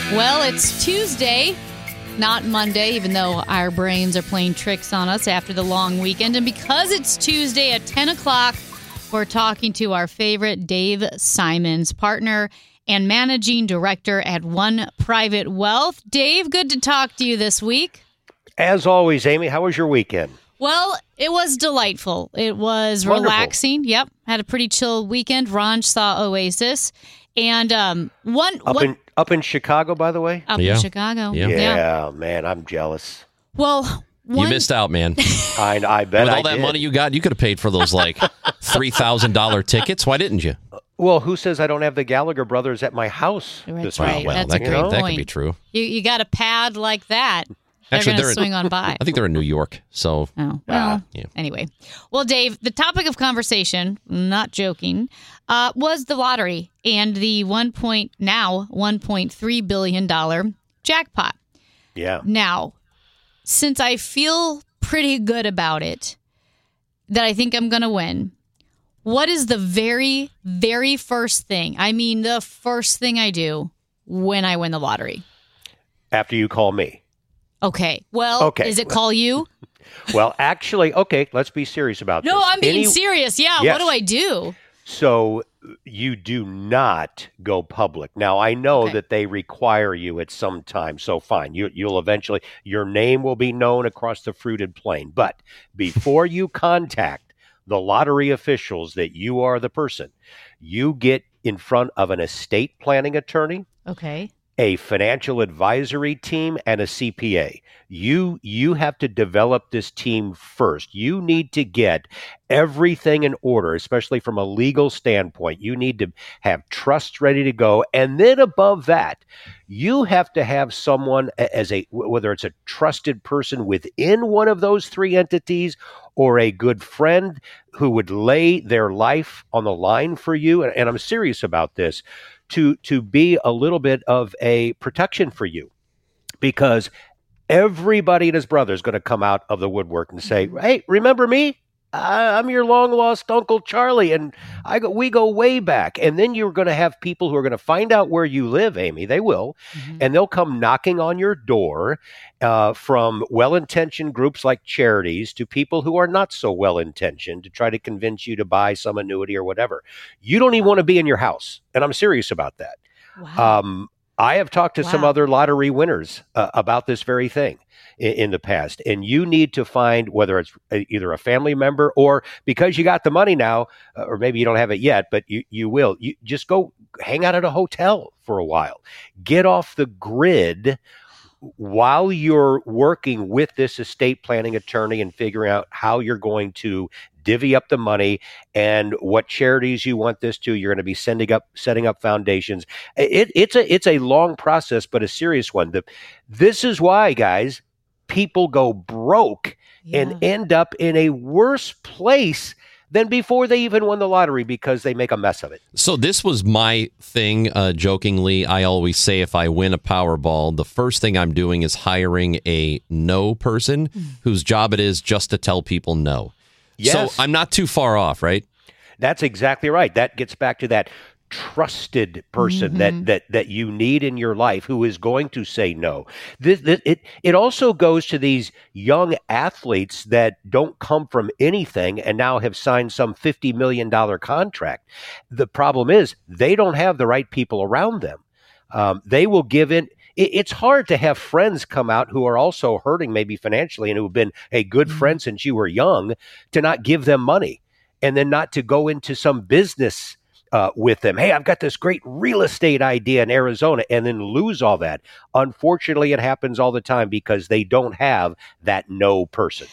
Well, it's Tuesday, not Monday, even though our brains are playing tricks on us after the long weekend. And because it's Tuesday at 10 o'clock, we're talking to our favorite Dave Simons, partner and managing director at One Private Wealth. Dave, good to talk to you this week. As always, Amy, how was your weekend? Well, it was delightful. It was Wonderful. Relaxing. Yep. Had a pretty chill weekend. Ranj saw Oasis. And Up in Chicago, by the way? Up in Chicago. Yeah, man, I'm jealous. Well, you missed out, man. I bet With I all that did. money you got, you could have paid for those like $3,000 tickets. Why didn't you? Well, who says I don't have the Gallagher brothers at my house That's this right. weekend? Well, That's that a great could point. be true. You got a pad like that. Actually, they're going to swing on by. I think they're in New York. So, Oh, well, yeah. Anyway. Well, Dave, the topic of conversation, not joking, was the lottery and the $1.3 billion jackpot. Yeah. Now, since I feel pretty good about it, that I think I'm going to win, what is the very, very first thing, the first thing I do when I win the lottery? After you call me. Okay. Well, is it call you? Well, actually, okay, let's be serious about this. No, I'm being serious. Yeah. Yes. What do I do? So you do not go public. Now, I know that they require you at some time, so fine. You'll eventually, your name will be known across the fruited plain. But before you contact the lottery officials that you are the person, you get in front of an estate planning attorney. Okay. A financial advisory team, and a CPA. You have to develop this team first. You need to get everything in order, especially from a legal standpoint. You need to have trusts ready to go. And then above that, you have to have someone whether it's a trusted person within one of those three entities or a good friend who would lay their life on the line for you. And I'm serious about this. To be a little bit of a protection for you, because everybody and his brother is going to come out of the woodwork and say, "Hey, remember me? I'm your long lost Uncle Charlie, and we go way back." And then you're going to have people who are going to find out where you live, Amy. They will, and they'll come knocking on your door, from well-intentioned groups like charities to people who are not so well-intentioned to try to convince you to buy some annuity or whatever. You don't even want to be in your house, and I'm serious about that. Wow. I have talked to some other lottery winners about this very thing in the past. And you need to find, whether it's either a family member or because you got the money now, or maybe you don't have it yet, but you will. You just go hang out at a hotel for a while. Get off the grid while you're working with this estate planning attorney and figuring out how you're going to divvy up the money and what charities you want this to. You're going to be setting up foundations. It's a long process, but a serious one. This is why, guys, people go broke and end up in a worse place than before they even won the lottery because they make a mess of it. So this was my thing, jokingly. I always say if I win a Powerball, the first thing I'm doing is hiring a no person whose job it is just to tell people no. Yes. So I'm not too far off, right? That's exactly right. That gets back to that trusted person that you need in your life who is going to say no. It also goes to these young athletes that don't come from anything and now have signed some $50 million contract. The problem is they don't have the right people around them. They will give in. It's hard to have friends come out who are also hurting maybe financially and who have been a good friend since you were young to not give them money and then not to go into some business with them. Hey, I've got this great real estate idea in Arizona, and then lose all that. Unfortunately, it happens all the time because they don't have that no person.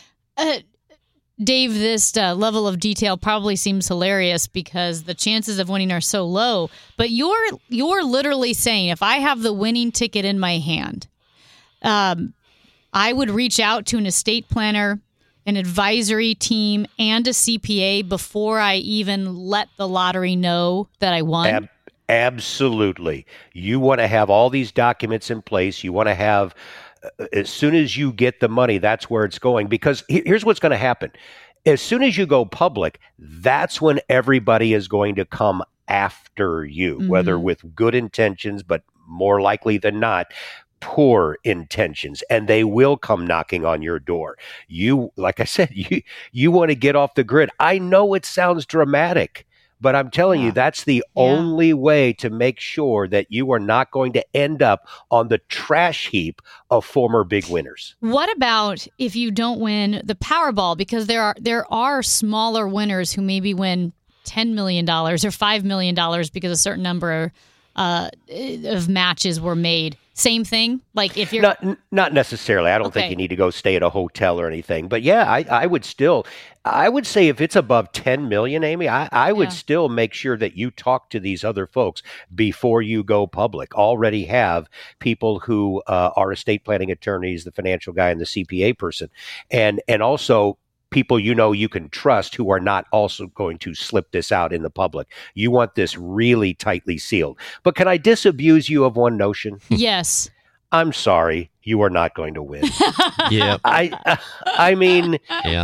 Dave, this level of detail probably seems hilarious because the chances of winning are so low. But you're literally saying if I have the winning ticket in my hand, I would reach out to an estate planner, an advisory team, and a CPA before I even let the lottery know that I won? Absolutely. You want to have all these documents in place. You want to have, as soon as you get the money, that's where it's going. Because here's what's going to happen. As soon as you go public, that's when everybody is going to come after you, whether with good intentions, but more likely than not, poor intentions, and they will come knocking on your door. You, like I said, you want to get off the grid. I know it sounds dramatic, but I'm telling you, that's the only way to make sure that you are not going to end up on the trash heap of former big winners. What about if you don't win the Powerball? Because there are smaller winners who maybe win $10 million or $5 million because a certain number of matches were made. Same thing? Like if you're not necessarily. I don't think you need to go stay at a hotel or anything. But yeah, I would say if it's above 10 million, Amy, I would still make sure that you talk to these other folks before you go public. Already have people who are estate planning attorneys, the financial guy and the CPA person, and also people you can trust who are not also going to slip this out in the public. You want this really tightly sealed. But can I disabuse you of one notion? Yes. I'm sorry, you are not going to win. Yeah. I mean,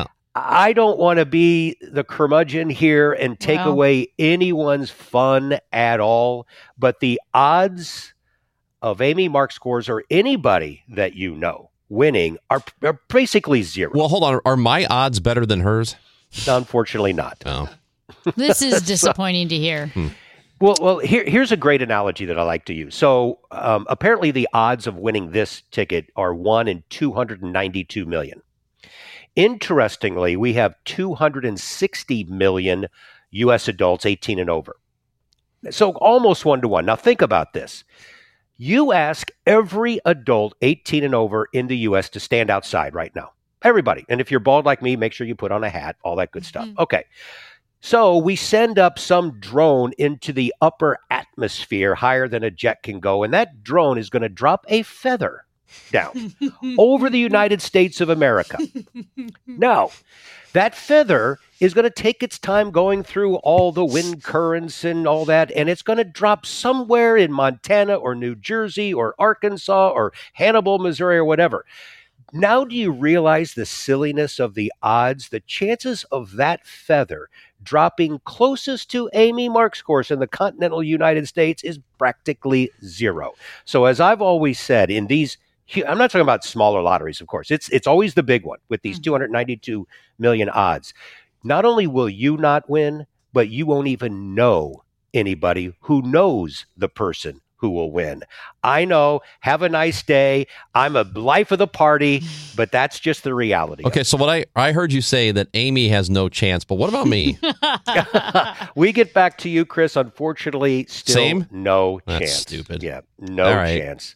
I don't want to be the curmudgeon here and take away anyone's fun at all, but the odds of Amy Markscores or anybody that you know winning are basically zero. Well, hold on. Are my odds better than hers? Unfortunately not. Oh. This is disappointing to hear. Well, here's a great analogy that I like to use. So apparently the odds of winning this ticket are 1 in 292 million. Interestingly, we have 260 million U.S. adults 18 and over. So almost 1-to-1. Now think about this. You ask every adult 18 and over in the U.S. to stand outside right now. Everybody. And if you're bald like me, make sure you put on a hat, all that good stuff. Okay. So we send up some drone into the upper atmosphere higher than a jet can go, and that drone is going to drop a feather down over the United States of America. Now, that feather is going to take its time going through all the wind currents and all that, and it's going to drop somewhere in Montana or New Jersey or Arkansas or Hannibal, Missouri, or whatever. Now, do you realize the silliness of the odds? The chances of that feather dropping closest to Amy Markscores in the continental United States is practically zero. So as I've always said, in these, I'm not talking about smaller lotteries, of course. It's always the big one with these 292 million odds. Not only will you not win, but you won't even know anybody who knows the person who will win. I know. Have a nice day. I'm a life of the party, but that's just the reality. Okay, so what I heard you say that Amy has no chance, but what about me? We get back to you, Chris. Unfortunately, still Same? No That's chance. stupid. Yeah, no chance.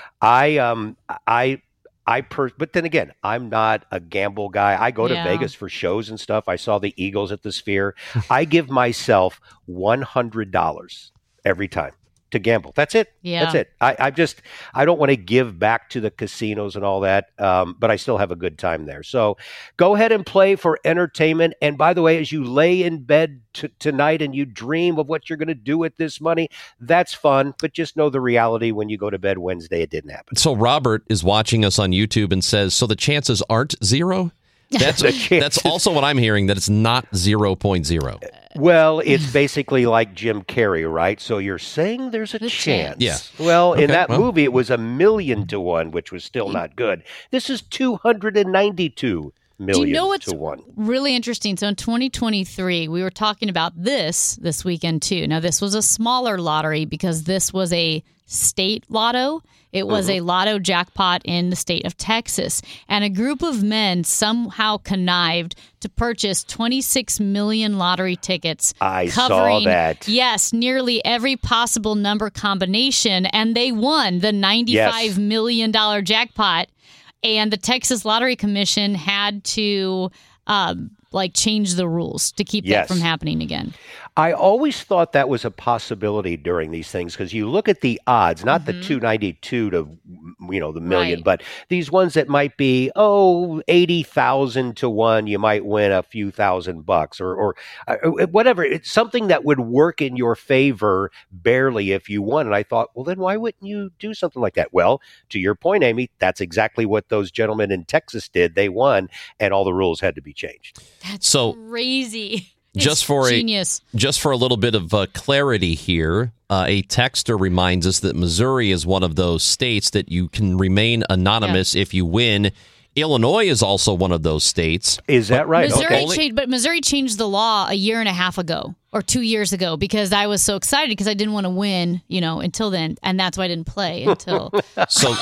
But then again, I'm not a gamble guy. I go to Vegas for shows and stuff. I saw the Eagles at the Sphere. I give myself $100 every time to gamble. That's it. Yeah. That's it. I don't want to give back to the casinos and all that, but I still have a good time there. So go ahead and play for entertainment. And by the way, as you lay in bed tonight and you dream of what you're going to do with this money, that's fun. But just know the reality when you go to bed Wednesday, it didn't happen. So Robert is watching us on YouTube and says, so the chances aren't zero? That's also what I'm hearing, that it's not 0.0. Well, it's basically like Jim Carrey, right? So you're saying there's a chance. Yeah. Well, in that movie, it was 1,000,000 to 1, which was still not good. This is 292 million Do you know what's to 1. really interesting? So in 2023, we were talking about this weekend too. Now, this was a smaller lottery because this was a state lotto. It was a lotto jackpot in the state of Texas. And a group of men somehow connived to purchase 26 million lottery tickets. I covering, saw that. Yes, nearly every possible number combination. And they won the $95 million jackpot. And the Texas Lottery Commission had to change the rules to keep that from happening again. I always thought that was a possibility during these things because you look at the odds, not the 292 to the million, but these ones that might be 80,000 to 1, you might win a few $1,000 or whatever. It's something that would work in your favor barely if you won. And I thought, well, then why wouldn't you do something like that? Well, to your point, Amy, that's exactly what those gentlemen in Texas did. They won, and all the rules had to be changed. That's crazy. Just for genius. Just for a little bit of clarity here, a texter reminds us that Missouri is one of those states that you can remain anonymous if you win. Illinois is also one of those states. Is that right? Missouri changed the law a year and a half ago or 2 years ago because I was so excited because I didn't want to win, until then, and that's why I didn't play until. So,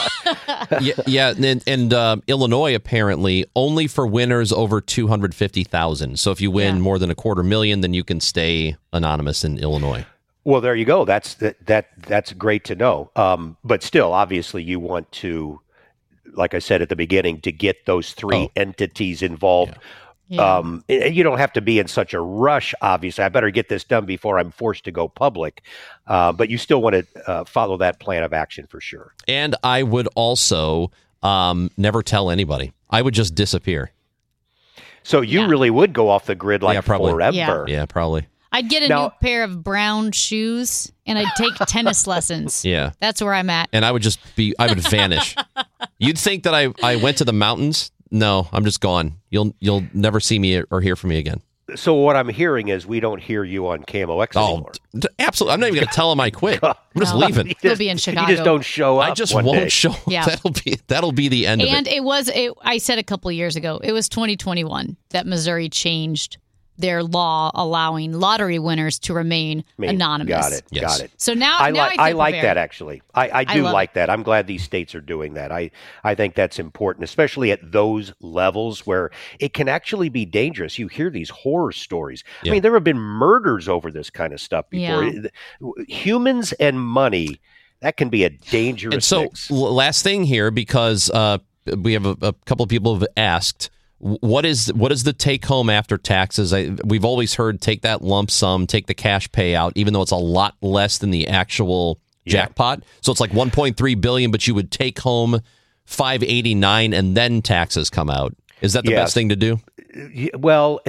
and Illinois apparently only for winners over 250,000. So if you win more than $250,000, then you can stay anonymous in Illinois. Well, there you go. That's great to know. But still, obviously, you want to, like I said at the beginning, to get those three entities involved. Yeah. You don't have to be in such a rush, obviously. I better get this done before I'm forced to go public. But you still want to follow that plan of action for sure. And I would also never tell anybody. I would just disappear. So you really would go off the grid forever. Yeah, probably. I'd get a new pair of brown shoes and I'd take tennis lessons. Yeah. That's where I'm at. And I would vanish. You'd think that I went to the mountains. No, I'm just gone. You'll never see me or hear from me again. So what I'm hearing is we don't hear you on KMOX anymore. Absolutely. I'm not even going to tell him I quit. I'm just leaving. You'll be in Chicago. You just don't show up. I just won't show up. Yeah. That'll be the end of it. And I said a couple years ago, it was 2021 that Missouri changed their law allowing lottery winners to remain anonymous. Got it. Yes. Got it. So now I feel like prepared. that, actually. I do like that. I'm glad these states are doing that. I think that's important, especially at those levels where it can actually be dangerous. You hear these horror stories. Yeah. I mean, there have been murders over this kind of stuff before. Yeah. Humans and money, that can be a dangerous And so, mix. last thing here, because we have a couple of people have asked, what is the take home after taxes? We've always heard take that lump sum, take the cash payout, even though it's a lot less than the actual jackpot. So it's like $1.3 billion, but you would take home $589 and then taxes come out. Is that the best thing to do? Well,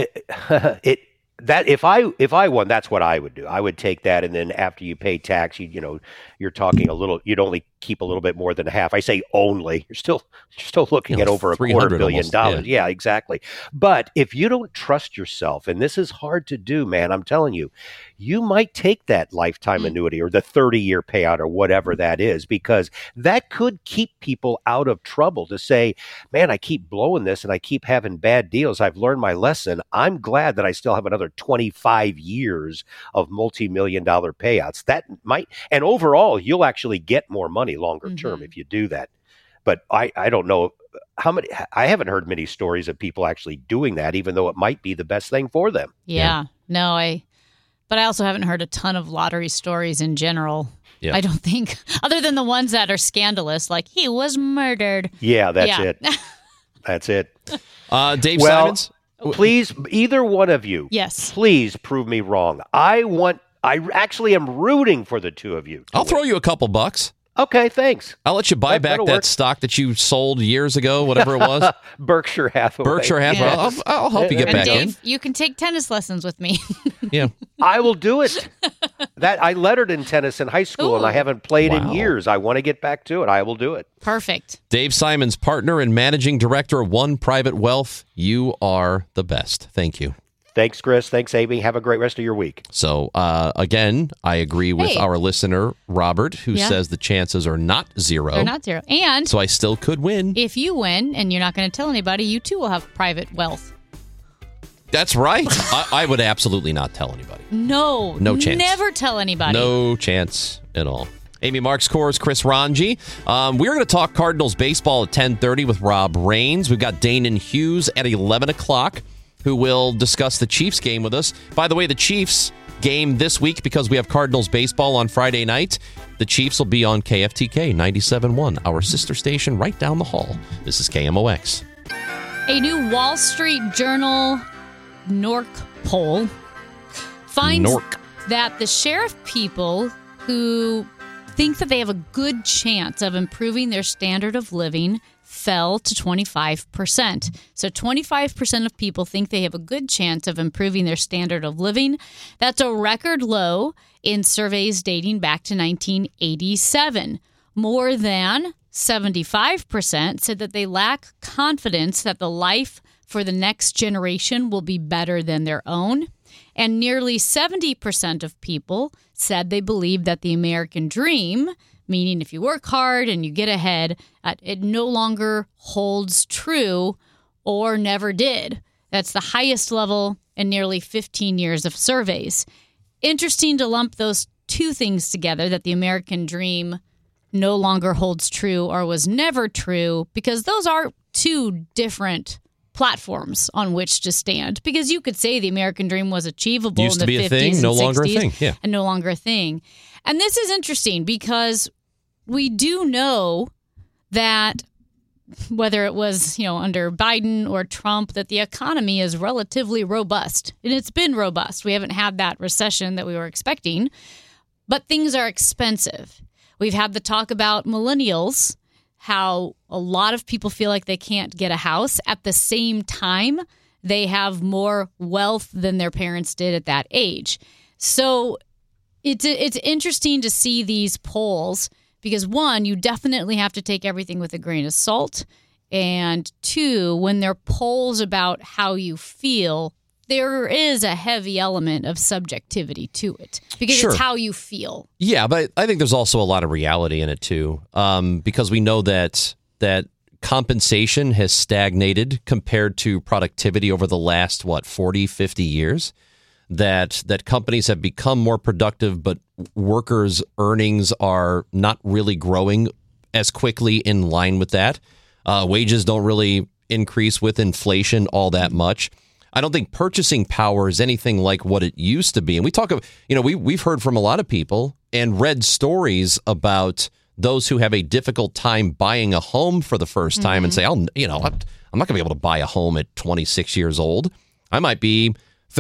if I won, that's what I would do. I would take that, and then after you pay tax, you're talking a little. You'd only keep a little bit more than half. I say only. You're still looking at over $250 million. Yeah, exactly. But if you don't trust yourself, and this is hard to do, man, I'm telling you, you might take that lifetime annuity or the 30-year payout or whatever that is, because that could keep people out of trouble. To say, man, I keep blowing this and I keep having bad deals. I've learned my lesson. I'm glad that I still have another 25 years of multi-million-dollar payouts. That might, and overall, you'll actually get more money longer term if you do that. But I don't know how many. I haven't heard many stories of people actually doing that, even though it might be the best thing for them. Yeah. No, but I also haven't heard a ton of lottery stories in general. Yeah. I don't think, other than the ones that are scandalous, like he was murdered. Yeah, that's it. That's it. Dave Simons? Please, either one of you, please prove me wrong. I actually am rooting for the two of you. I'll throw you a couple bucks. Okay, thanks. I'll let you buy back that stock that you sold years ago, whatever it was. Berkshire Hathaway. Yeah. I'll help you get back Dave, in. You can take tennis lessons with me. Yeah. I will do it. I lettered in tennis in high school, and I haven't played in years. I want to get back to it. I will do it. Perfect. Dave Simons, partner and managing director of One Private Wealth. You are the best. Thank you. Thanks, Chris. Thanks, Amy. Have a great rest of your week. So, again, I agree with our listener, Robert, who says the chances are not zero. They're not zero. And so I still could win. If you win and you're not going to tell anybody, you too will have private wealth. That's right. I would absolutely not tell anybody. No chance. Never tell anybody. No chance at all. Amy Marks Kors, Chris Ranji. We're going to talk Cardinals baseball at 10:30 with Rob Raines. We've got Danon Hughes at 11 o'clock, who will discuss the Chiefs game with us. By the way, the Chiefs game this week, because we have Cardinals baseball on Friday night, the Chiefs will be on KFTK 97.1, our sister station right down the hall. This is KMOX. A new Wall Street Journal NORC poll finds that the sheriff people who think that they have a good chance of improving their standard of living fell to 25%. So 25% of people think they have a good chance of improving their standard of living. That's a record low in surveys dating back to 1987. More than 75% said that they lack confidence that the life for the next generation will be better than their own. And nearly 70% of people said they believe that the American dream, meaning if you work hard and you get ahead, it no longer holds true or never did. That's the highest level in nearly 15 years of surveys. Interesting to lump those two things together, that the American dream no longer holds true or was never true, because those are two different platforms on which to stand. Because you could say the American dream was achievable Used in the to be 50s a thing, and no 60s, longer a thing. Yeah. and no longer a thing. And this is interesting because we do know that whether it was, under Biden or Trump, that the economy is relatively robust. And it's been robust. We haven't had that recession that we were expecting, but things are expensive. We've had the talk about millennials, how a lot of people feel like they can't get a house. At the same time, they have more wealth than their parents did at that age. So it's interesting to see these polls because, one, you definitely have to take everything with a grain of salt. And two, when they're polls about how you feel, there is a heavy element of subjectivity to it because It's how you feel. Yeah, but I think there's also a lot of reality in it, too, because we know that compensation has stagnated compared to productivity over the last, 40, 50 years. That companies have become more productive, but workers' earnings are not really growing as quickly in line with that. Wages don't really increase with inflation all that much. I don't think purchasing power is anything like what it used to be. And we talk of, we've heard from a lot of people and read stories about those who have a difficult time buying a home for the first time and say, I'm not going to be able to buy a home at 26 years old. I might be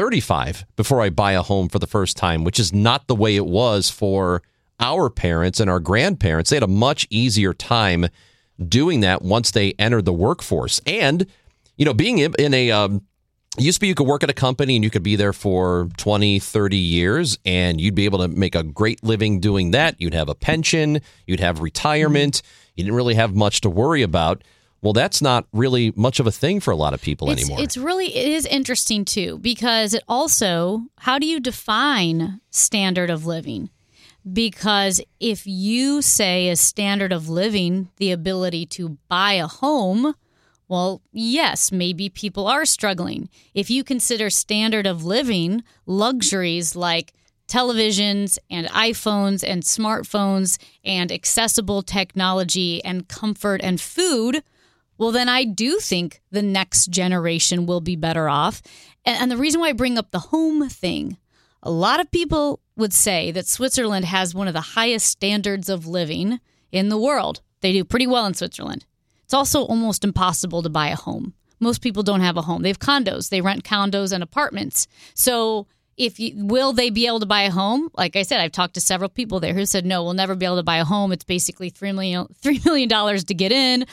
35 before I buy a home for the first time, which is not the way it was for our parents and our grandparents. They had a much easier time doing that once they entered the workforce. And, being in a, used to be you could work at a company and you could be there for 20, 30 years and you'd be able to make a great living doing that. You'd have a pension, you'd have retirement. You didn't really have much to worry about. Well, that's not really much of a thing for a lot of people anymore. It is interesting, too, because it also, how do you define standard of living? Because if you say a standard of living, the ability to buy a home, well, yes, maybe people are struggling. If you consider standard of living luxuries like televisions and iPhones and smartphones and accessible technology and comfort and food, well, then I do think the next generation will be better off. And the reason why I bring up the home thing, a lot of people would say that Switzerland has one of the highest standards of living in the world. They do pretty well in Switzerland. It's also almost impossible to buy a home. Most people don't have a home. They have condos. They rent condos and apartments. So will they be able to buy a home? Like I said, I've talked to several people there who said, no, we'll never be able to buy a home. It's basically $3 million to get in.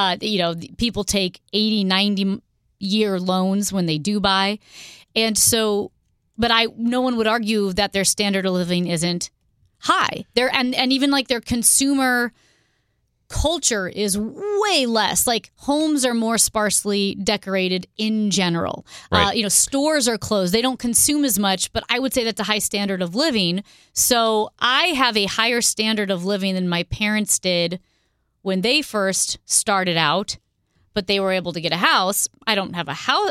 People take 80, 90-year loans when they do buy. And so, but no one would argue that their standard of living isn't high. And even like their consumer culture is way less. Like homes are more sparsely decorated in general. Right. Stores are closed. They don't consume as much, but I would say that's a high standard of living. So I have a higher standard of living than my parents did when they first started out, but they were able to get a house. I don't have a house.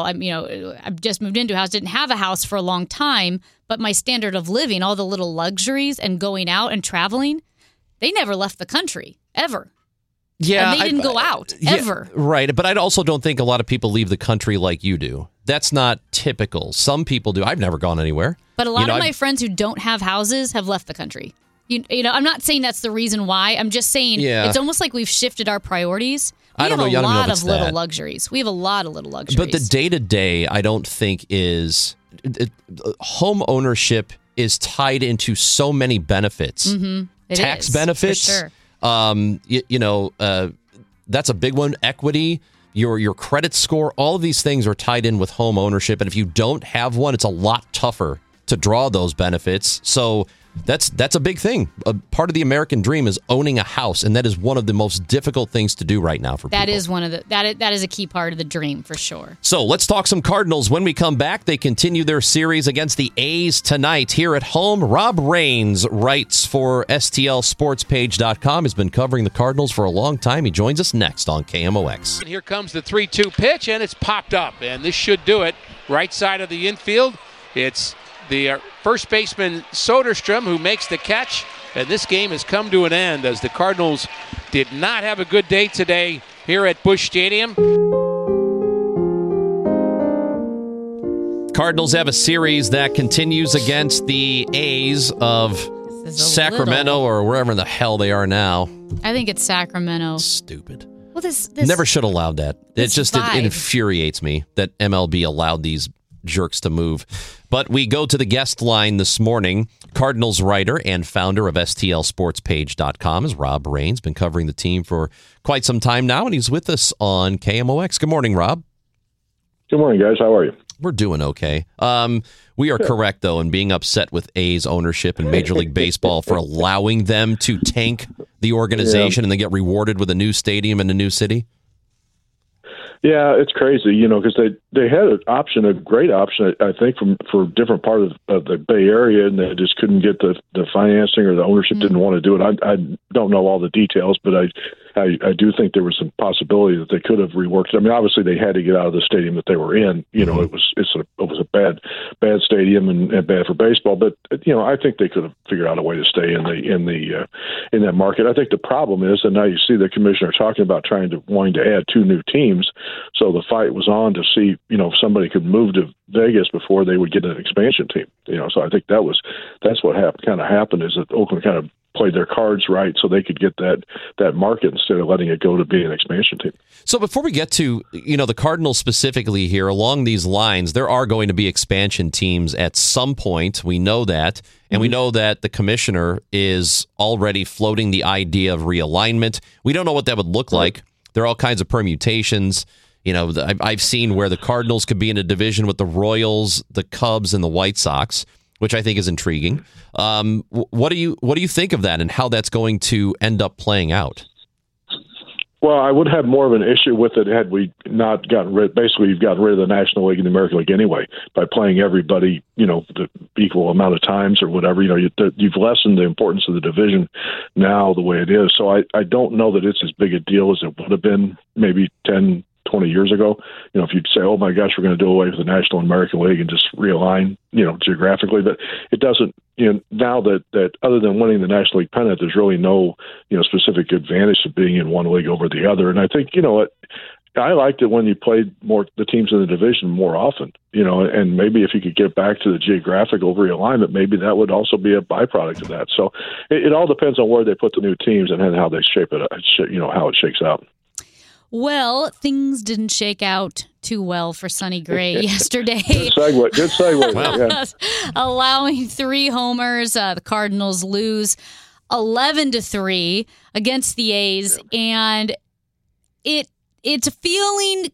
I've just moved into a house, didn't have a house for a long time, but my standard of living, all the little luxuries and going out and traveling, they never left the country. Ever. Yeah. And they didn't go out, ever. Right. But I also don't think a lot of people leave the country like you do. That's not typical. Some people do. I've never gone anywhere. But a lot of my friends who don't have houses have left the country. I'm not saying that's the reason why. I'm just saying it's almost like we've shifted our priorities. We have a lot of little luxuries. We have a lot of little luxuries. But the day-to-day, I don't think is... home ownership is tied into so many benefits. Mm-hmm. Tax benefits. For sure. That's a big one. Equity, your credit score, all of these things are tied in with home ownership. And if you don't have one, it's a lot tougher to draw those benefits. So That's a big thing. A part of the American dream is owning a house, and that is one of the most difficult things to do right now for people. That is one of that is a key part of the dream for sure. So let's talk some Cardinals. When we come back, they continue their series against the A's tonight here at home. Rob Rains writes for STLSportsPage.com. Has been covering the Cardinals for a long time. He joins us next on KMOX. And here comes the 3-2 pitch, and it's popped up, and this should do it. Right side of the infield, it's the first baseman Soderstrom who makes the catch, and this game has come to an end as the Cardinals did not have a good day today here at Busch Stadium. Cardinals have a series that continues against the A's of Sacramento or wherever the hell they are now. I think it's Sacramento. Stupid. Well, this never should have allowed that. It vibe. Infuriates me that MLB allowed these jerks to move. But we go to the guest line this morning. Cardinals writer and founder of STLSportsPage.com is Rob Rains. Been covering the team for quite some time now, and he's with us on KMOX. Good morning, Rob. Good morning, guys. How are you? We're doing okay. We are correct, though, in being upset with A's ownership and Major League Baseball for allowing them to tank the organization and then get rewarded with a new stadium in a new city. Yeah, it's crazy, because they had an option, a great option, I think, for different part of the Bay Area, and they just couldn't get the financing, or the ownership didn't want to do it. I don't know all the details, but I do think there was some possibility that they could have reworked it. I mean, obviously they had to get out of the stadium that they were in. It was a bad stadium and bad for baseball. But I think they could have figured out a way to stay in that market. I think the problem is, and now you see the commissioner talking about wanting to add 2 new teams. So the fight was on to see if somebody could move to Vegas before they would get an expansion team. So I think that's what happened is that Oakland kind of played their cards right so they could get that market instead of letting it go to be an expansion team. So before we get to the Cardinals specifically here, along these lines, there are going to be expansion teams at some point. We know that, and we know that the commissioner is already floating the idea of realignment. We don't know what that would look like. There are all kinds of permutations. I've seen where the Cardinals could be in a division with the Royals, the Cubs, and the White Sox, which I think is intriguing. What do you think of that, and how that's going to end up playing out? Well, I would have more of an issue with it had we not gotten rid. Basically, you've gotten rid of the National League and the American League anyway by playing everybody, the equal amount of times or whatever. You've lessened the importance of the division now the way it is. So I don't know that it's as big a deal as it would have been maybe 10, 20 years ago. If you'd say, oh my gosh, we're going to do away with the National and American League and just realign, geographically, but it doesn't, now that other than winning the National League pennant, there's really no, specific advantage of being in one league over the other. And I think, I liked it when you played the teams in the division more often, and maybe if you could get back to the geographical realignment, maybe that would also be a byproduct of that. So it all depends on where they put the new teams and how they shape it, how it shakes out. Well, things didn't shake out too well for Sonny Gray yesterday. Good segue. Wow. Yeah. Allowing 3 homers. The Cardinals lose 11-3 against the A's, and it's a feeling.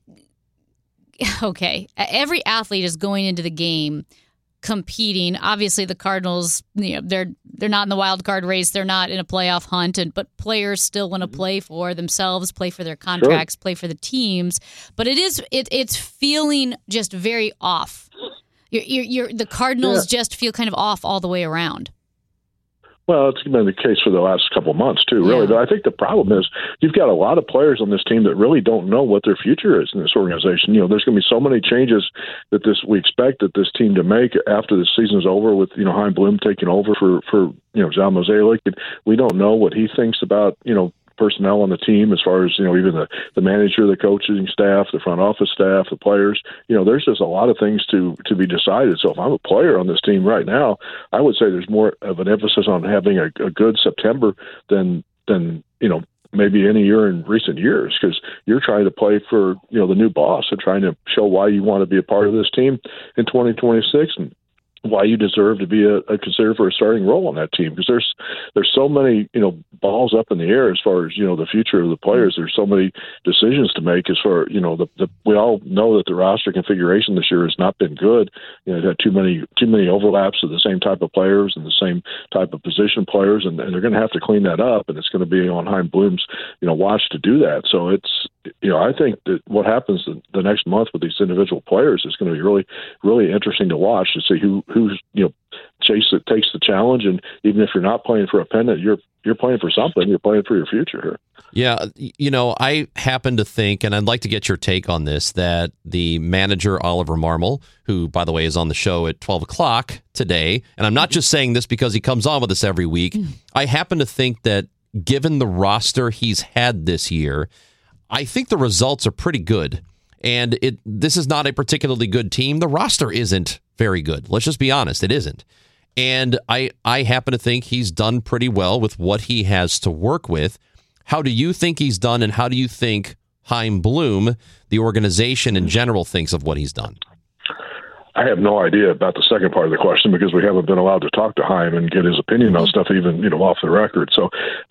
Okay, every athlete is going into the game competing. Obviously, the Cardinals, they're not in the wild card race. They're not in a playoff hunt, but players still want to play for themselves, play for their contracts, play for the teams. But it's feeling just very off. The Cardinals just feel kind of off all the way around. Well, it's been the case for the last couple of months, too, really. But I think the problem is you've got a lot of players on this team that really don't know what their future is in this organization. There's going to be so many changes that we expect that this team to make after the season's over with, Chaim Bloom taking over for John Mozeliak. And we don't know what he thinks about, personnel on the team as far as, even the manager, the coaching staff, the front office staff, the players. There's just a lot of things to be decided. So if I'm a player on this team right now, I would say there's more of an emphasis on having a good September than maybe any year in recent years, because you're trying to play for, the new boss and trying to show why you want to be a part of this team in 2026. And why you deserve to be considered for a starting role on that team, because there's so many balls up in the air as far as the future of the players. There's so many decisions to make as far we all know that the roster configuration this year has not been good. They've had too many overlaps of the same type of players and the same type of position players, and they're going to have to clean that up, and it's going to be on Chaim Bloom's watch to do that. So it's I think that what happens the next month with these individual players is going to be really, really interesting to watch, to see who's takes the challenge. And even if you're not playing for a pennant, you're playing for something. You're playing for your future here. Yeah, I happen to think, and I'd like to get your take on this, that the manager, Oliver Marmol, who, by the way, is on the show at 12 o'clock today, and I'm not just saying this because he comes on with us every week, I happen to think that given the roster he's had this year, I think the results are pretty good. And this is not a particularly good team. The roster isn't very good. Let's just be honest. It isn't. And I happen to think he's done pretty well with what he has to work with. How do you think he's done, and how do you think Chaim Bloom, the organization in general, thinks of what he's done? I have no idea about the second part of the question, because we haven't been allowed to talk to Chaim and get his opinion on stuff, even off the record. So,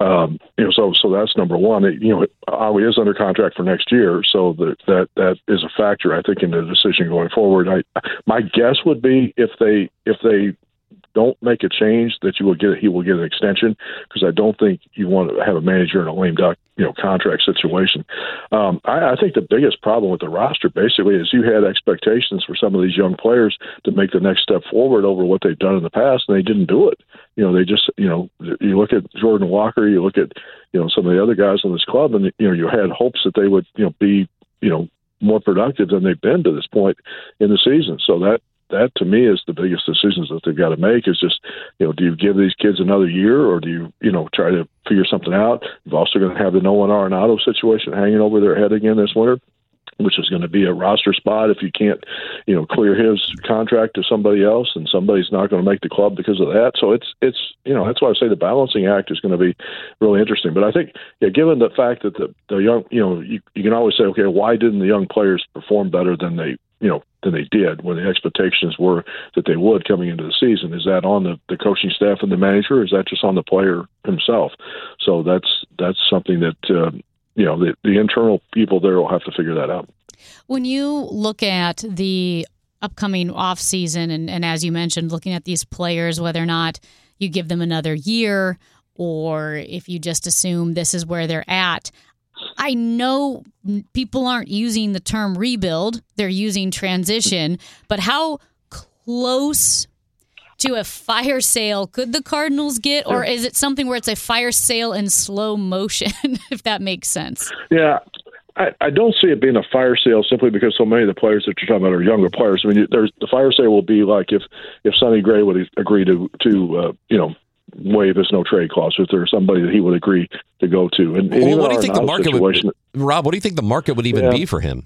so that's number one. Ollie is under contract for next year, so that is a factor, I think, in the decision going forward. My guess would be if they don't make a change, that he will get an extension, because I don't think you want to have a manager in a lame duck contract situation. I think the biggest problem with the roster basically is you had expectations for some of these young players to make the next step forward over what they've done in the past, and they didn't do it. They just you look at Jordan Walker, you look at some of the other guys on this club, and you had hopes that they would be more productive than they've been to this point in the season. So that to me is the biggest decisions that they've got to make, is just, do you give these kids another year, or do you, try to figure something out? You've also going to have the Nolan Arenado situation hanging over their head again this winter, which is going to be a roster spot if you can't, clear his contract to somebody else, and somebody's not going to make the club because of that. So it's that's why I say the balancing act is going to be really interesting. But I think, given the fact that the young, you can always say, okay, why didn't the young players perform better than they did when the expectations were that they would coming into the season? Is that on the coaching staff and the manager, or is that just on the player himself? So that's something that the internal people there will have to figure that out. When you look at the upcoming offseason, and as you mentioned, looking at these players, whether or not you give them another year, or if you just assume this is where they're at, I know people aren't using the term rebuild, they're using transition, but how close to a fire sale could the Cardinals get, or is it something where it's a fire sale in slow motion, if that makes sense? Yeah. I don't see it being a fire sale, simply because so many of the players that you're talking about are younger players. I mean, the fire sale will be like if Sonny Gray would agree to waive his no trade clause, if there's somebody that he would agree to go to. And what do you think the market would, Rob? What do you think the market would even be for him?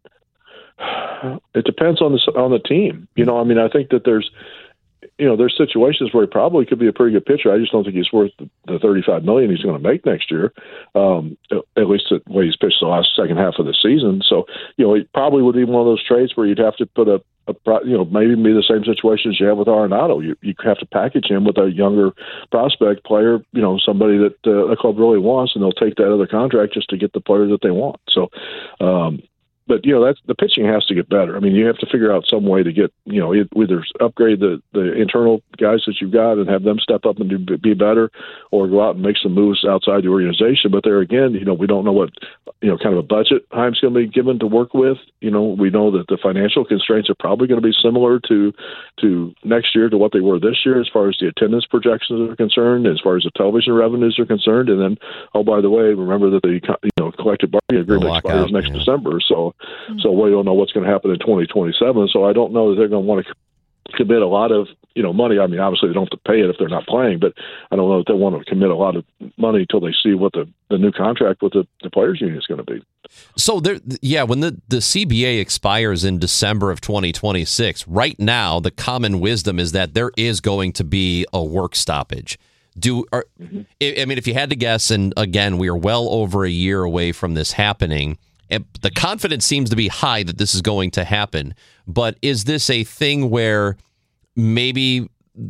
It depends on the team. I think that there's situations where he probably could be a pretty good pitcher. I just don't think he's worth the $35 million he's going to make next year, at least the way he's pitched the second half of the season. So, it probably would be one of those trades where you'd have to put maybe be the same situation as you have with Arenado. You have to package him with a younger prospect player, somebody that the club really wants, and they'll take that other contract just to get the player that they want. So, but that's the pitching has to get better. I mean, you have to figure out some way to get either upgrade the internal guys that you've got and have them step up and be better, or go out and make some moves outside the organization. But there again, we don't know what kind of a budget Chaim's going to be given to work with. We know that the financial constraints are probably going to be similar to next year to what they were this year, as far as the attendance projections are concerned, as far as the television revenues are concerned. And then, oh, by the way, remember that the collective bargaining agreement expires next December. So we don't know what's going to happen in 2027. So I don't know that they're going to want to commit a lot of money. I mean, obviously they don't have to pay it if they're not playing, but I don't know that they want to commit a lot of money until they see what the new contract with the players union is going to be. So when the CBA expires in December of 2026, right now the common wisdom is that there is going to be a work stoppage. If you had to guess, and again, we are well over a year away from this happening, and the confidence seems to be high that this is going to happen. But is this a thing where maybe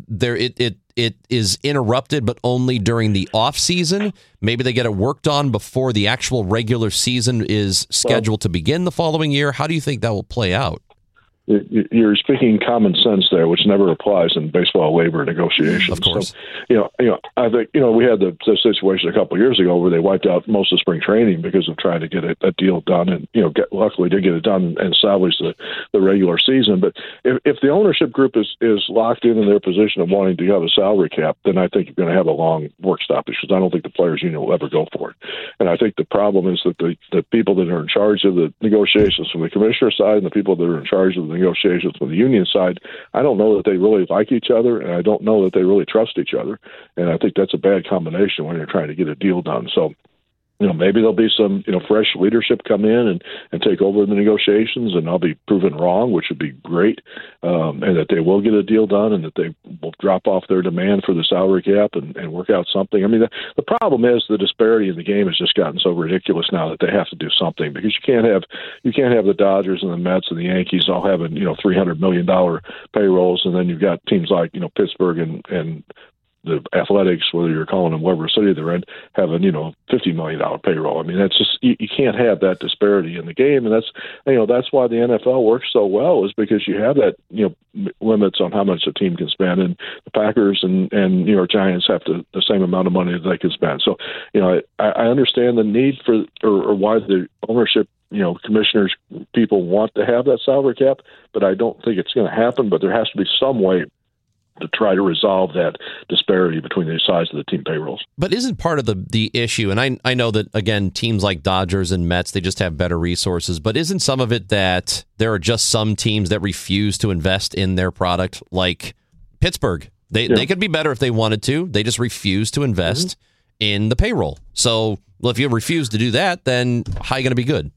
it is interrupted, but only during the off season. Maybe they get it worked on before the actual regular season is scheduled to begin the following year. How do you think that will play out? You're speaking common sense there, which never applies in baseball labor negotiations. Of course. So, I think, we had the situation a couple of years ago where they wiped out most of spring training because of trying to get a deal done, and luckily did get it done and salvage the regular season. But if the ownership group is locked in their position of wanting to have a salary cap, then I think you're going to have a long work stoppage, because I don't think the players' union will ever go for it. And I think the problem is that the people that are in charge of the negotiations from the commissioner side and the people that are in charge of the negotiations from the union side, I don't know that they really like each other, and I don't know that they really trust each other. And I think that's a bad combination when you're trying to get a deal done. So, maybe there'll be some, fresh leadership come in and take over the negotiations, and I'll be proven wrong, which would be great, and that they will get a deal done, and that they will drop off their demand for the salary cap and work out something. I mean, the problem is the disparity in the game has just gotten so ridiculous now that they have to do something, because you can't have the Dodgers and the Mets and the Yankees all having, $300 million payrolls, and then you've got teams like, Pittsburgh and the Athletics, whether you're calling them whatever city they're in, having, $50 million payroll. I mean, that's just, you can't have that disparity in the game. And that's why the NFL works so well, is because you have that, limits on how much a team can spend. And the Packers and New York Giants have the same amount of money that they can spend. So, I understand the need for, or why the ownership, commissioners, people want to have that salary cap, but I don't think it's going to happen. But there has to be some way to try to resolve that disparity between the size of the team payrolls. But isn't part of the issue, and I know that, again, teams like Dodgers and Mets, they just have better resources, but isn't some of it that there are just some teams that refuse to invest in their product, like Pittsburgh? They could be better if they wanted to. They just refuse to invest in the payroll. So, if you refuse to do that, then how are you going to be good?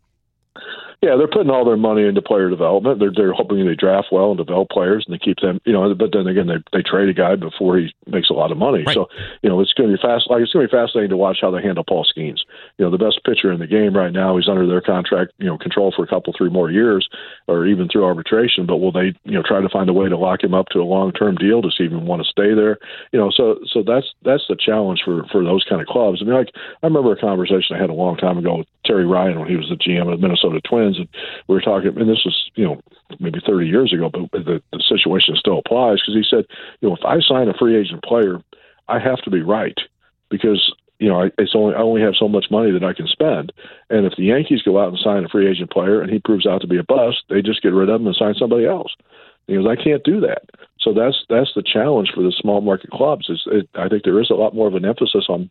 Yeah, they're putting all their money into player development. They're hoping they draft well and develop players, and they keep them. But then again, they trade a guy before he makes a lot of money. Right. So it's going to be it's going to be fascinating to watch how they handle Paul Skeens. The best pitcher in the game right now. He's under their contract, control for 3 more years, or even through arbitration. But will they, try to find a way to lock him up to a long-term deal? Does he even want to stay there? So that's the challenge for those kind of clubs. I mean, I remember a conversation I had a long time ago with Terry Ryan when he was the GM of the Minnesota Twins. And we were talking, and this was, maybe 30 years ago, but the situation still applies, because he said, if I sign a free agent player, I have to be right, because, I only have so much money that I can spend. And if the Yankees go out and sign a free agent player and he proves out to be a bust, they just get rid of him and sign somebody else. He goes, I can't do that. So that's the challenge for the small market clubs. I think there is a lot more of an emphasis on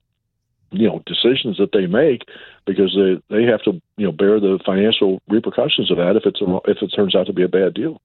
decisions that they make, because they have to bear the financial repercussions of that if it turns out to be a bad deal.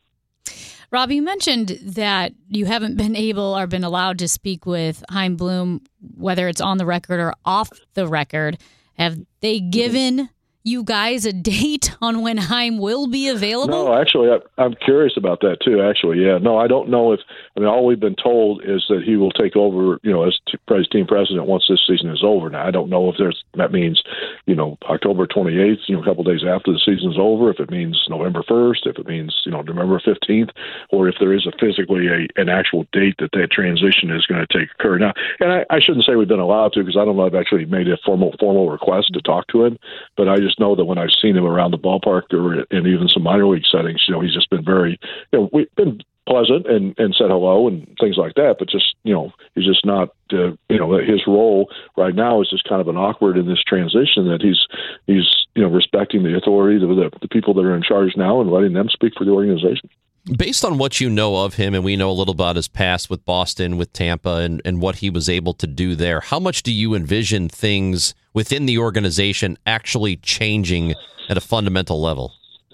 Rob, you mentioned that you haven't been able or been allowed to speak with Chaim Bloom, whether it's on the record or off the record. Have they given you guys a date on when Chaim will be available? No, actually, I'm curious about that too. Actually, yeah. No, I don't know if. I mean, all we've been told is that he will take over, as team president once this season is over. Now, I don't know if that means, October 28th, a couple of days after the season's over. If it means November 1st, if it means November 15th, or if there is an actual date that transition is going to occur. Now, and I shouldn't say we've been allowed to, because I don't know if I've actually made a formal request to talk to him, but I just know that when I've seen him around the ballpark or in even some minor league settings, he's just been very, we've been pleasant and said hello and things like that, but just, he's just not, his role right now is just kind of an awkward in this transition, that he's respecting the authority of the people that are in charge now and letting them speak for the organization. Based on what you know of him, and we know a little about his past with Boston, with Tampa, and what he was able to do there, how much do you envision things within the organization actually changing at a fundamental level?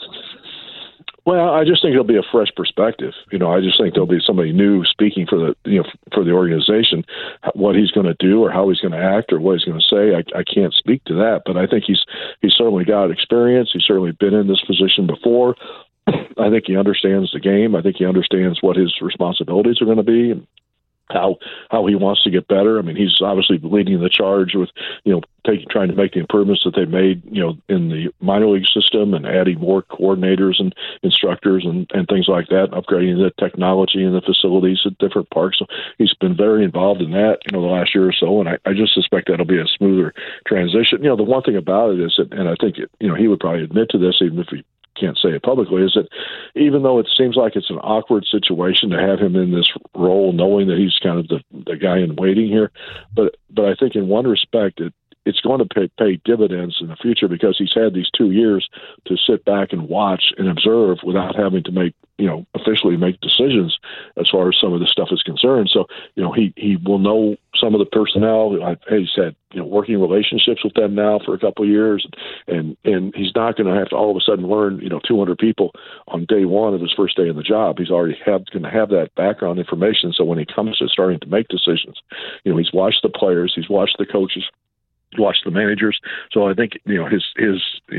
Well, I just think it'll be a fresh perspective. I just think there'll be somebody new speaking for the organization. What he's going to do, or how he's going to act, or what he's going to say, I can't speak to that. But I think he's certainly got experience. He's certainly been in this position before. I think he understands the game. I think he understands what his responsibilities are going to be. how he wants to get better. I mean, he's obviously leading the charge with, trying to make the improvements that they've made, in the minor league system and adding more coordinators and instructors and things like that, upgrading the technology and the facilities at different parks. So he's been very involved in that, the last year or so. And I just suspect that'll be a smoother transition. The one thing about it is that, and I think, he would probably admit to this, even if he can't say it publicly, is that even though it seems like it's an awkward situation to have him in this role, knowing that he's kind of the guy in waiting here, but I think in one respect it's going to pay dividends in the future, because he's had these 2 years to sit back and watch and observe without having to officially make decisions as far as some of this stuff is concerned. So, he will know some of the personnel. He's had, working relationships with them now for a couple of years, and he's not going to have to all of a sudden learn, 200 people on day one of his first day in the job. He's already going to have that background information. So when he comes to starting to make decisions, he's watched the players, he's watched the coaches, watch the managers. So I think, his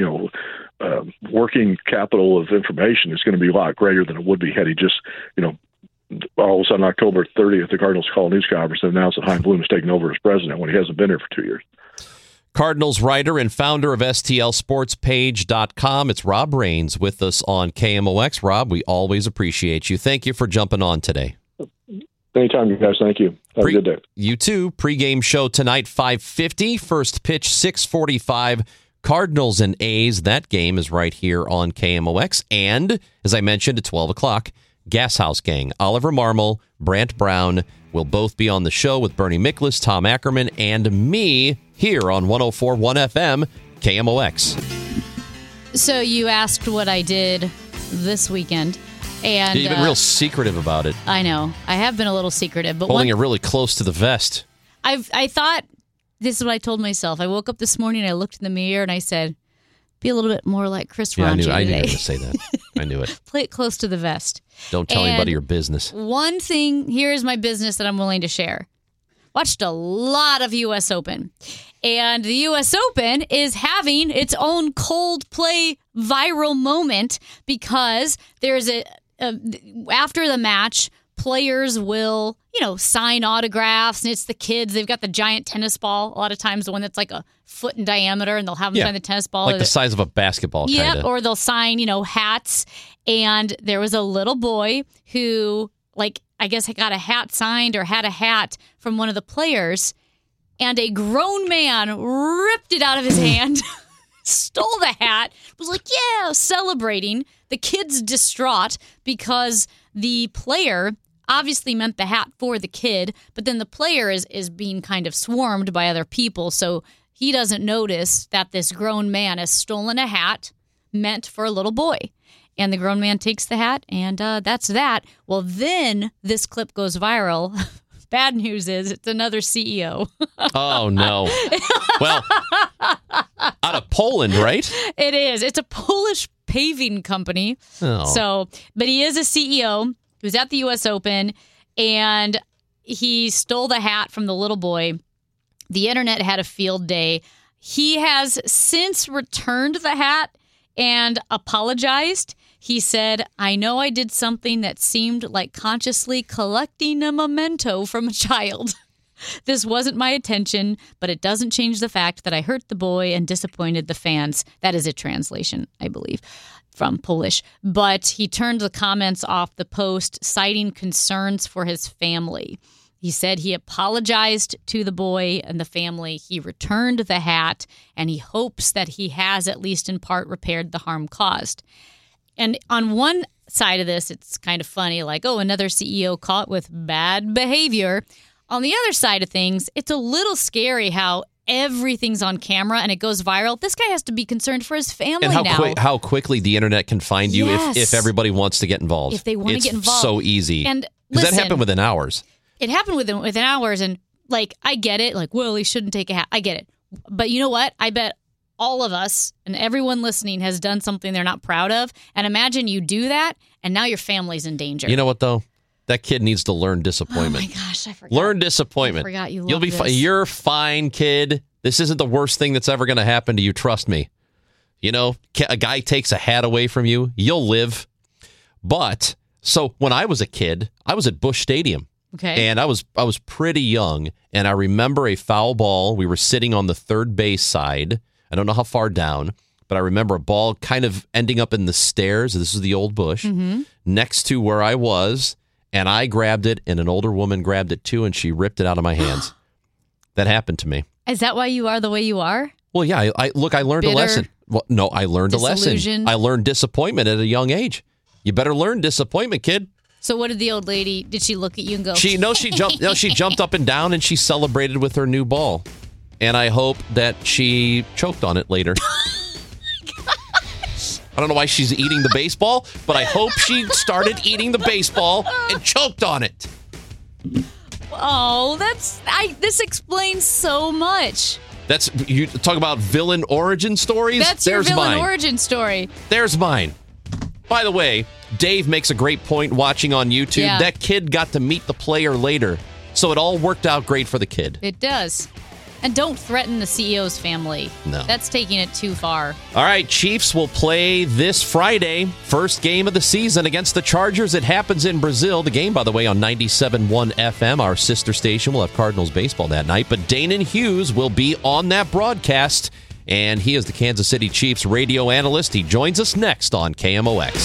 working capital of information is going to be a lot greater than it would be had he just, all of a sudden October 30th, the Cardinals call a news conference and announce that Chaim Bloom is taking over as president when he hasn't been here for 2 years. Cardinals writer and founder of STLSportspage.com. It's Rob Rains with us on KMOX. Rob, we always appreciate you. Thank you for jumping on today. Anytime, you guys. Thank you. Have a good day. You too. Pre-game show tonight, 5:50. First pitch, 6:45. Cardinals and A's. That game is right here on KMOX. And, as I mentioned, at 12 o'clock, Gas House Gang. Oliver Marmol, Brant Brown will both be on the show with Bernie Miklasz, Tom Ackerman, and me here on 104.1 FM, KMOX. So you asked what I did this weekend. And you've been real secretive about it. I know. I have been a little secretive. But holding it really close to the vest. I thought, this is what I told myself. I woke up this morning and I looked in the mirror and I said, be a little bit more like Chris Ranji today. I knew you were going to say that. I knew it. Play it close to the vest. Don't tell anybody your business. One thing, here is my business that I'm willing to share. Watched a lot of U.S. Open. And the U.S. Open is having its own Coldplay viral moment, because there's after the match, players will, sign autographs, and it's the kids. They've got the giant tennis ball. A lot of times, the one that's like a foot in diameter, and they'll have them sign the tennis ball. Like the size of a basketball, kind of. Or they'll sign, hats. And there was a little boy who, I guess, got a hat signed or had a hat from one of the players, and a grown man ripped it out of his hand, stole the hat, was like, yeah, celebrating. The kid's distraught because the player obviously meant the hat for the kid, but then the player is being kind of swarmed by other people, so he doesn't notice that this grown man has stolen a hat meant for a little boy. And the grown man takes the hat, and that's that. Well, then this clip goes viral. Bad news is it's another CEO. Oh, no. Well, out of Poland, right? It is. It's a Polish paving company. Oh. So, but he is a CEO who's at the U.S. Open, and he stole the hat from the little boy. The internet had a field day. He has since returned the hat and apologized. He said, I know I did something that seemed like consciously collecting a memento from a child. This wasn't my intention, but it doesn't change the fact that I hurt the boy and disappointed the fans. That is a translation, I believe, from Polish. But he turned the comments off the post, citing concerns for his family. He said he apologized to the boy and the family. He returned the hat, and he hopes that he has, at least in part, repaired the harm caused. And on one side of this, it's kind of funny, like, oh, another CEO caught with bad behavior. On the other side of things, it's a little scary how everything's on camera and it goes viral. This guy has to be concerned for his family now. How quickly the internet can find you if everybody wants to get involved. If they want to get involved. It's so easy. And that happened within hours. It happened within hours, and, I get it. Well, he shouldn't take a hat. I get it. But you know what? I bet all of us and everyone listening has done something they're not proud of. And imagine you do that, and now your family's in danger. You know what, though? That kid needs to learn disappointment. Oh, my gosh, I forgot. Learn disappointment. I forgot you love You'll be fine. You're fine, kid. This isn't the worst thing that's ever going to happen to you. Trust me. A guy takes a hat away from you, you'll live. But, so when I was a kid, I was at Busch Stadium. Okay. And I was pretty young, and I remember a foul ball. We were sitting on the third base side. I don't know how far down, but I remember a ball kind of ending up in the stairs. This is the old Bush, next to where I was, and I grabbed it, and an older woman grabbed it too, and she ripped it out of my hands. That happened to me. Is that why you are the way you are? Well, yeah. I learned a lesson. Well, no, I learned a lesson. I learned disappointment at a young age. You better learn disappointment, kid. So what did the old lady, did she look at you and go? She jumped up and down and she celebrated with her new ball. And I hope that she choked on it later. I don't know why she's eating the baseball, but I hope she started eating the baseball and choked on it. Oh, this explains so much. That's, you talk about villain origin stories? That's your villain origin story. There's mine. By the way, Dave makes a great point watching on YouTube. Yeah. That kid got to meet the player later, so it all worked out great for the kid. It does. And don't threaten the CEO's family. No. That's taking it too far. All right, Chiefs will play this Friday. First game of the season against the Chargers. It happens in Brazil. The game, by the way, on 97.1 FM, our sister station. Will have Cardinals baseball that night. But Danon Hughes will be on that broadcast, and he is the Kansas City Chiefs radio analyst. He joins us next on KMOX.